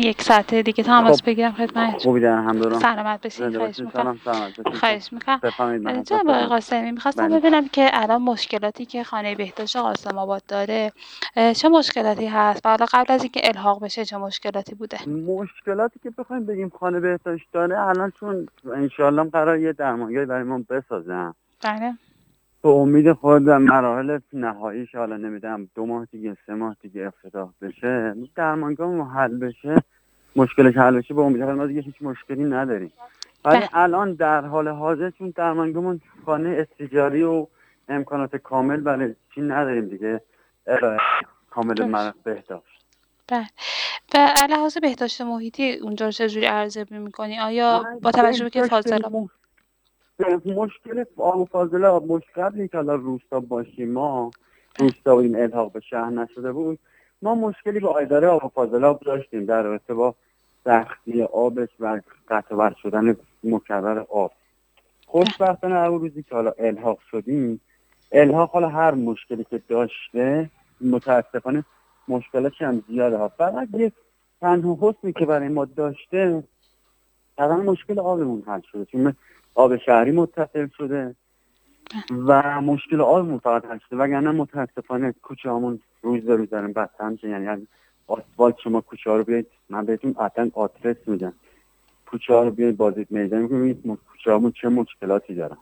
یک ساعت دیگه تماس بگیرم خدمتتون. خوبی در هم دارم. سلامت باشین. زنده خواهش باشین. میکنم. سلامت باشین. خواهش میکنم. بفرمایید من جناب آقای قاسمی میخواستم بله. ببینم که الان مشکلاتی که خانه بهداشت قاسم آباد داره چه مشکلاتی هست و حالا قبل از اینکه الحاق بشه چه مشکلاتی بوده؟ مشکلاتی که بخوایم بگیم خانه بهداشت داره الان، چون انشالله قرار یه درمانگاهی برای ما بسازن. بله. به امید خودم مراحل نهاییش حالا نمیدونم 2 ماه دیگه 3 ماه دیگه افتتاح بشه، درمانگاه حل بشه، مشکلش حل بشه، به امید خودم ما دیگه هیچ مشکلی نداریم. ولی الان در حال حاضر چون درمانگاهمون خانه استیجاری و امکانات کامل برای چی نداریم دیگه ارائه کامل مرد بهداشت. بله. و لحاظ بهداشت محیطی اونجا رو چجوری ارزیابی میکنی؟ آیا با توجه به که فاضلاب مشکل آب و فاضلاب مشکلی که حالا روستا باشیم، ما روستا و این الحاق به شهر نشده بود، ما مشکلی با اداره آب و فاضلاب داشتیم در رابطه با سختی آبش و قطع وصل شدن مکرر آب. خوشبختانه هر روزی که حالا الحاق شدیم، الحاق حالا هر مشکلی که داشته متاسفانه مشکلش هم زیاده ها، فقط یک تنها حسنی که برای ما داشته تقریبا مشکل آبمون حل شده، چون آب شهری متصل شده و مشکل آبمون فقط حل شده، وگرنه متاسفانه کوچه همون روز به روز دارن بدتر میشه. یعنی آسفالت شما کوچه ها رو بیایید، من بهتون اصلا آدرس میدم، کوچه ها رو بیایید بازدید میدن میکنید کوچه همون چه مشکلاتی دارن.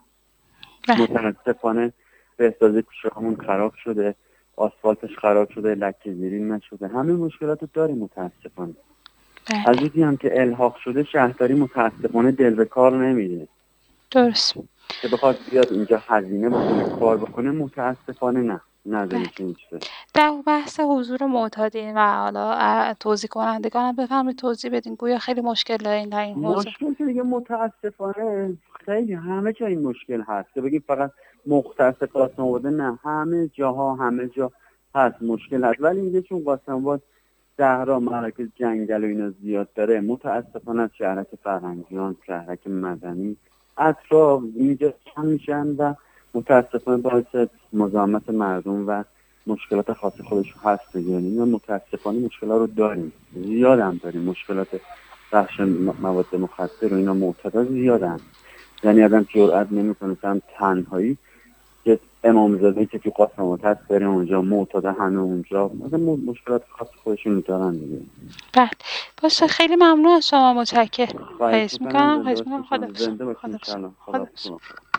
متاسفانه بهسازی کوچه همون خراب شده، آسفالتش خراب شده، لکه گیری نشده، همه مشکلات رو داریم متاسفانه. از روزی هم که الحاق شده شهرداری متاسفانه دل به کار نمیده. درست. که بخواد بیاد اینجا هزینه بکنه کار بکنه، متاسفانه نداره چیزی. در بحث حضور معتادین و حالا توزیع کنندگان هم بفرمایید توضیح بدین، گویا خیلی مشکل دارین در این حوزه. مشکل که دیگه متاسفانه خیلی همه جا این مشکل هست که بگیم فقط مختص قاسم آباد، نه، همه جا هست مشکل هست. ولی میگه چون قاسم آباد صحرا مراکز جنگل و اینا زیاد داره، متاسفانه از شهرک فرهنگیان، شهرک مدنی اطراف اینجا کم میشن و متاسفانه باعث مزاحمت مردم و مشکلات خاص خودش هست دیگه. اینا متاسفانه مشکلات رو داریم، زیاد هم داریم، مشکلات بخش مواد مخدر و اینا معتاد زیادن. یعنی آدم جرئت نمیکنه هم تنهایی که امامزاده که تو قاسم آباد هست بریم اونجا، معتاد همه اونجا، مثلا مشکلات خاص خودشون دارن دیگه. بله باشه، خیلی ممنون از شما، متشکرم. خواهش میکنم. خدا زنده باشین. خدا